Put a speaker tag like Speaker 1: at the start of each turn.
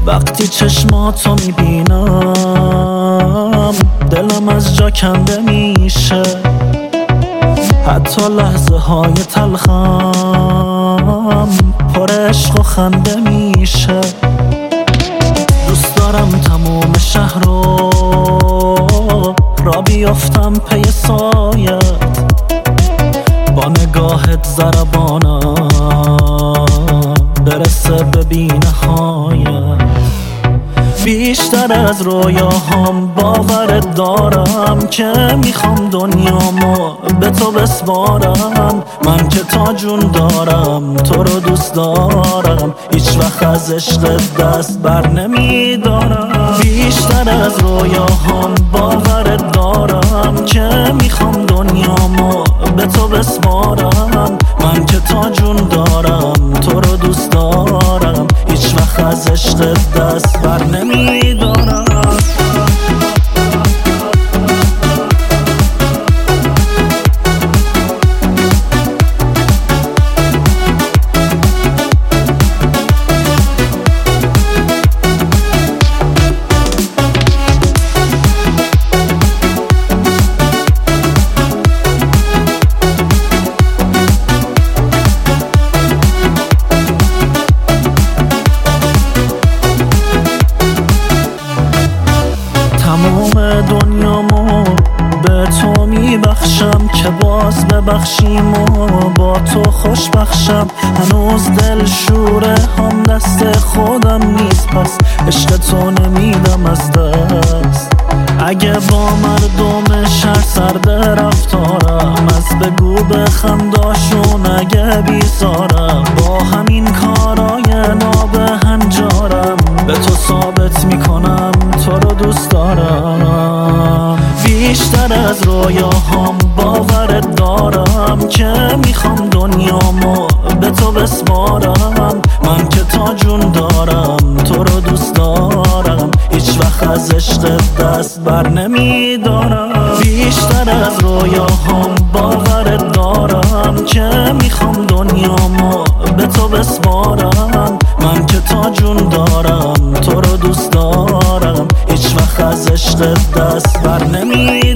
Speaker 1: وقتی چشماتو میبینم دلم از جا کنده میشه، حتی لحظه های تلخم پر عشق و خنده میشه. دوست دارم تموم شهر رو را بیافتم پی سایت، با نگاهت ضربانم برسه به بی‌نهایت. بیشتر از رویاهام باورت دارم که میخوام دنیامو به تو بسپارم. من که تا جون دارم تو رو دوست دارم، هیچ وقت از عشقت دست بر نمیدارم. بیشتر از رویاهام باورت دارم که میخوام دنیامو به تو بسپارم. من که تا جون دارم تو رو دوست دارم، هیچ وقت از عشقت دست بر نمیدارم. دنیامو به تو میبخشم که باز ببخشیم و با تو خوش بخشم. هنوز دل شوره هم دست خودم نیست، پس عشق تو نمیدم از دست. اگه با مردم شهر سرد رفتارم، از بگو بخنداشون اگه بیزارم. با همین کارای نابهنجارم به تو ثابت میکنم تو رو دوست دارم. بیشتر از رویاهام باورت دارم که میخوام دنیامو به تو بسپارم. من که تا جون دارم تو رو دوست دارم، هیچ وقت از عشقت دست بر نمیدارم. بیشتر از رویاهام باورت دارم که میخوام دنیامو به تو بسپارم. من که تا جون دارم تو رو دوست دارم، هیچ وقت از عشقت دست بر نمیدارم.